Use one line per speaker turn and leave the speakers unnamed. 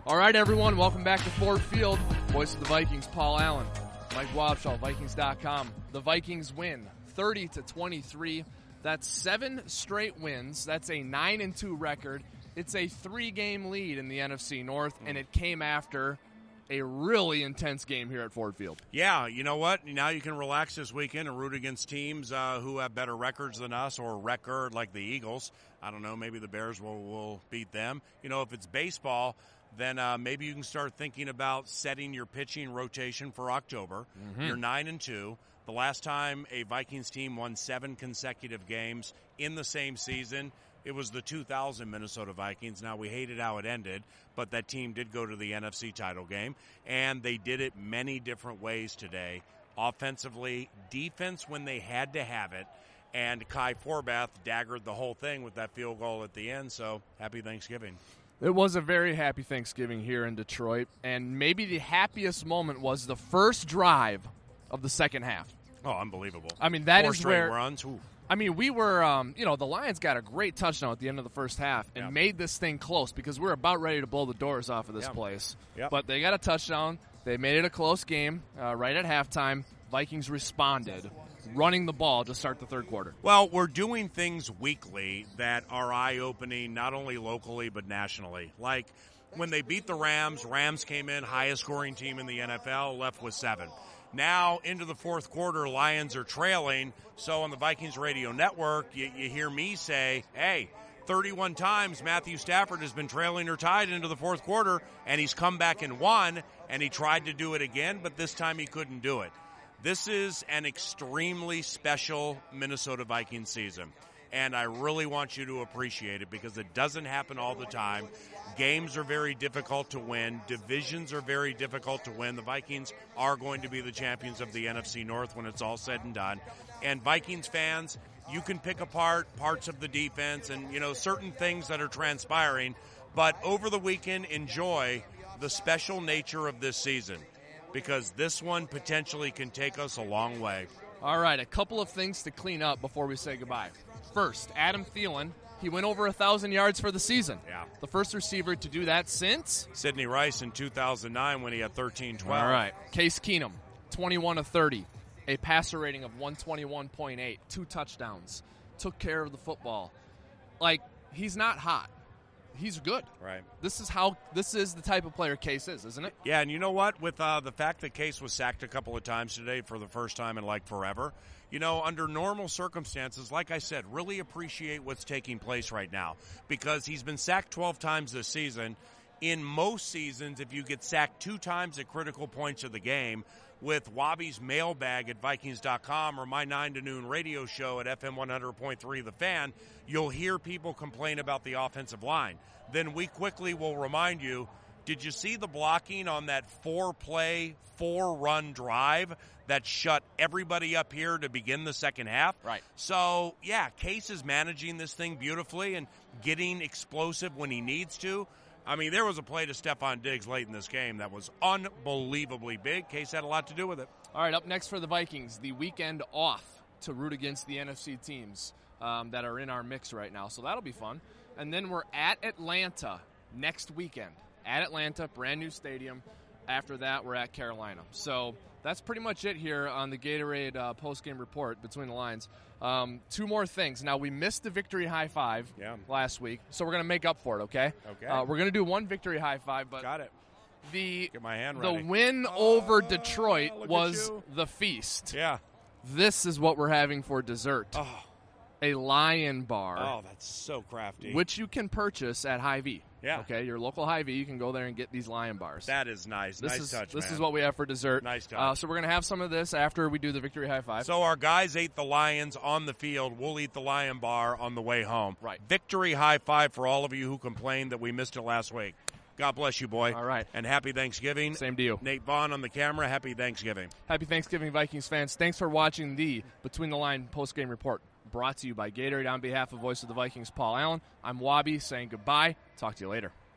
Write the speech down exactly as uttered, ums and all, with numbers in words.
All right, everyone, welcome back to Ford Field. Voice of the Vikings, Paul Allen, Mike Wobschall, Vikings dot com. The Vikings win thirty to twenty-three. That's seven straight wins. That's a nine and two record. It's a three-game lead in the N F C North, and it came after a really intense game here at Ford Field.
Yeah, you know what? Now you can relax this weekend and root against teams uh, who have better records than us, or record like the Eagles. I don't know, maybe the Bears will, will beat them. You know, if it's baseball, then uh, maybe you can start thinking about setting your pitching rotation for October. Mm-hmm. You're nine and two. The last time a Vikings team won seven consecutive games in the same season, it was the two thousand Minnesota Vikings. Now, we hated how it ended, but that team did go to the N F C title game, and they did it many different ways today. Offensively, defense when they had to have it, and Kai Forbath daggered the whole thing with that field goal at the end, so happy Thanksgiving.
It was a very happy Thanksgiving here in Detroit, and maybe the happiest moment was the first drive of the second half.
Oh, unbelievable.
I mean, that
Four
is
straight
where
runs. Ooh.
I mean, we were, um, you know, the Lions got a great touchdown at the end of the first half and
Yep.
made this thing close because we were about ready to blow the doors off of this
Yep.
place.
Yep.
But they got a touchdown. They made it a close game uh, right at halftime. Vikings responded, running the ball to start the third quarter.
Well, we're doing things weekly that are eye-opening, not only locally but nationally. Like when they beat the Rams, Rams came in, highest-scoring team in the N F L, left with seven. Now, into the fourth quarter, Lions are trailing. So on the Vikings radio network, you, you hear me say, hey, thirty-one times Matthew Stafford has been trailing or tied into the fourth quarter, and he's come back and won, and he tried to do it again, but this time he couldn't do it. This is an extremely special Minnesota Vikings season, and I really want you to appreciate it because it doesn't happen all the time. Games are very difficult to win. Divisions are very difficult to win. The Vikings are going to be the champions of the N F C North when it's all said and done. And Vikings fans, you can pick apart parts of the defense and, you know, certain things that are transpiring, but over the weekend, enjoy the special nature of this season because this one potentially can take us a long way.
All right, a couple of things to clean up before we say goodbye. First, Adam Thielen. He went over one thousand yards for the season.
Yeah.
The first receiver to do that since?
Sidney Rice in two thousand nine when he had thirteen twelve.
All right. Case Keenum, twenty-one of thirty, a passer rating of one twenty-one point eight, two touchdowns, took care of the football. Like, he's not hot. He's good.
Right.
This is how this is the type of player Case is, isn't it?
Yeah, and you know what? With uh, the fact that Case was sacked a couple of times today for the first time in like forever, you know, under normal circumstances, like I said, really appreciate what's taking place right now because he's been sacked twelve times this season. In most seasons, if you get sacked two times at critical points of the game, with Wabi's mailbag at Vikings dot com or my nine to noon radio show at F M one hundred point three The Fan, you'll hear people complain about the offensive line. Then we quickly will remind you, did you see the blocking on that four-play, four-run drive that shut everybody up here to begin the second half?
Right.
So, yeah, Case is managing this thing beautifully and getting explosive when he needs to. I mean, there was a play to Stephon Diggs late in this game that was unbelievably big. Case had a lot to do with it.
All right, up next for the Vikings, the weekend off to root against the N F C teams um, that are in our mix right now. So that'll be fun. And then we're at Atlanta next weekend. At Atlanta, brand new stadium. After that, we're at Carolina. So that's pretty much it here on the Gatorade uh, postgame report between the lines. Um, two more things. Now, we missed the victory high five
yeah.
last week, so we're going to make up for it, okay?
Okay.
Uh, we're going to do one victory high five, but
got it.
The,
Get my hand
the
ready.
win
oh,
over Detroit was
you.
the feast.
Yeah.
This is what we're having for dessert.
Oh.
A Lion Bar.
Oh, that's so crafty.
Which you can purchase at Hy-Vee.
Yeah.
Okay, your local Hy-Vee, you can go there and get these Lion Bars.
That is nice.
This
nice
is,
touch,
This
man.
is what we have for dessert.
Nice touch.
Uh, so we're going to have some of this after we do the victory high five.
So our guys ate the Lions on the field. We'll eat the Lion Bar on the way home.
Right.
Victory high five for all of you who complained that we missed it last week. God bless you, boy.
All right.
And happy Thanksgiving.
Same to you.
Nate Vaughn on the camera. Happy Thanksgiving.
Happy Thanksgiving, Vikings fans. Thanks for watching the Between the Line postgame report, brought to you by Gatorade. On behalf of Voice of the Vikings, Paul Allen, I'm Wabi saying goodbye. Talk to you later.